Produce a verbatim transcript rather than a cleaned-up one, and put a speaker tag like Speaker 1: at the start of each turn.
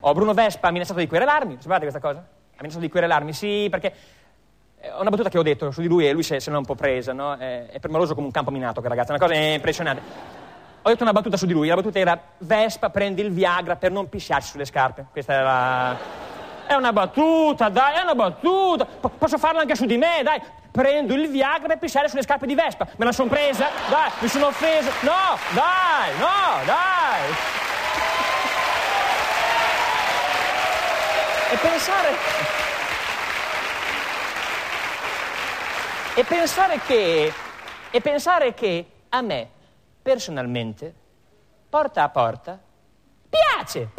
Speaker 1: Oh, Bruno Vespa ha minacciato di querelarmi, sapete questa cosa? Ha minacciato di querelarmi, sì, perché è una battuta che ho detto su di lui e lui se, se l'ha un po' presa, no? È, è permaloso come un campo minato, quel ragazzo, è una cosa impressionante. Ho detto una battuta su di lui, la battuta era: Vespa, prendi il Viagra per non pisciarsi sulle scarpe. Questa era... È una battuta, dai, è una battuta. P- posso farla anche su di me, dai. Prendo il Viagra per pisciare sulle scarpe di Vespa. Me la son presa, dai, mi sono offeso. No, dai, no, dai. E pensare... E pensare che... E pensare che a me, personalmente, porta a porta, piace.